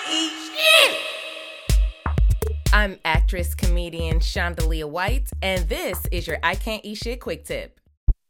eat shit. I'm actress, comedian Shondalia White, and this is your I Can't Eat Shit quick tip.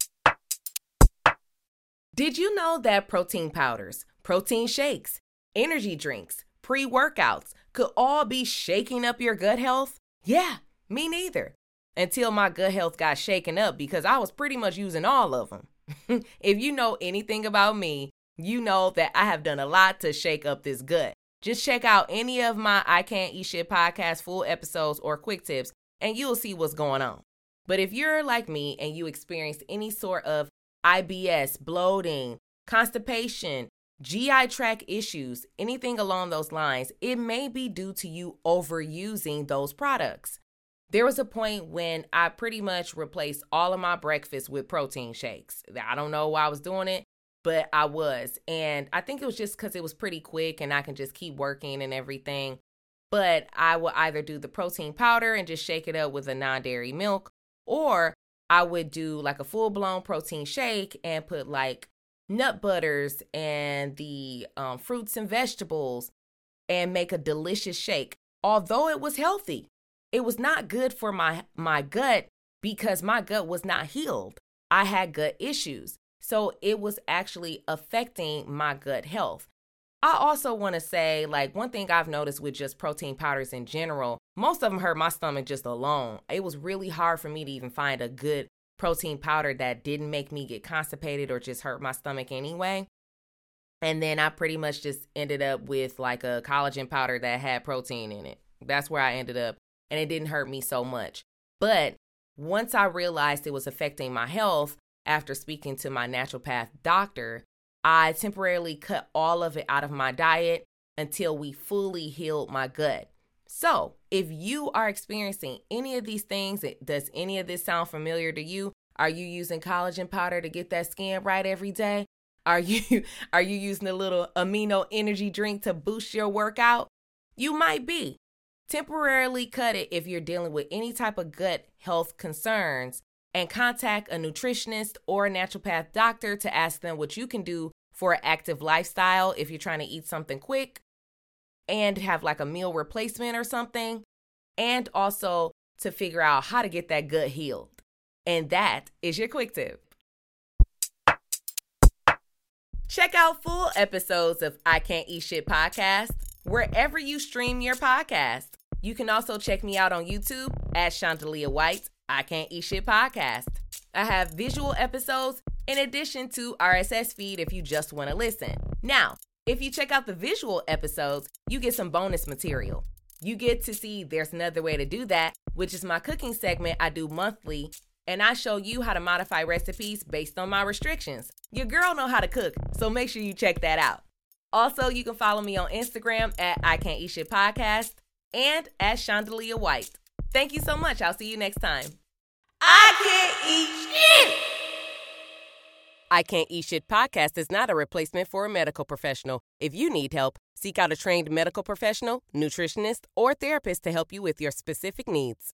Did you know that protein powders, protein shakes, energy drinks, pre-workouts could all be shaking up your gut health? Yeah, me neither. Until my gut health got shaken up because I was pretty much using all of them. If you know anything about me, you know that I have done a lot to shake up this gut. Just check out any of my I Can't Eat Shit podcast full episodes or quick tips and you'll see what's going on. But if you're like me and you experienced any sort of IBS, bloating, constipation, GI tract issues, anything along those lines, it may be due to you overusing those products. There was a point when I pretty much replaced all of my breakfast with protein shakes. I don't know why I was doing it, but I was. And I think it was just because it was pretty quick and I can just keep working and everything. But I would either do the protein powder and just shake it up with a non-dairy milk, or I would do like a full-blown protein shake and put like nut butters and the fruits and vegetables and make a delicious shake. Although it was healthy, it was not good for my gut because my gut was not healed. I had gut issues. So it was actually affecting my gut health. I also want to say, like, one thing I've noticed with just protein powders in general, most of them hurt my stomach just alone. It was really hard for me to even find a good protein powder that didn't make me get constipated or just hurt my stomach anyway. And then I pretty much just ended up with like a collagen powder that had protein in it. That's where I ended up. And it didn't hurt me so much. But once I realized it was affecting my health, after speaking to my naturopath doctor, I temporarily cut all of it out of my diet until we fully healed my gut. So if you are experiencing any of these things, does any of this sound familiar to you? Are you using collagen powder to get that skin right every day? Are you using a little amino energy drink to boost your workout? You might be. Temporarily cut it if you're dealing with any type of gut health concerns and contact a nutritionist or a naturopath doctor to ask them what you can do for an active lifestyle if you're trying to eat something quick and have like a meal replacement or something, and also to figure out how to get that gut healed. And that is your quick tip. Check out full episodes of I Can't Eat Shit podcast wherever you stream your podcast. You can also check me out on YouTube at Shondalia White, I Can't Eat Shit podcast. I have visual episodes in addition to RSS feed if you just want to listen. Now, if you check out the visual episodes, you get some bonus material. You get to see there's another way to do that, which is my cooking segment I do monthly, and I show you how to modify recipes based on my restrictions. Your girl know how to cook, so make sure you check that out. Also, you can follow me on Instagram at I Can't Eat Shit podcast and at Shondalia White. Thank you so much. I'll see you next time. I can't eat shit. I Can't Eat Shit podcast is not a replacement for a medical professional. If you need help, seek out a trained medical professional, nutritionist, or therapist to help you with your specific needs.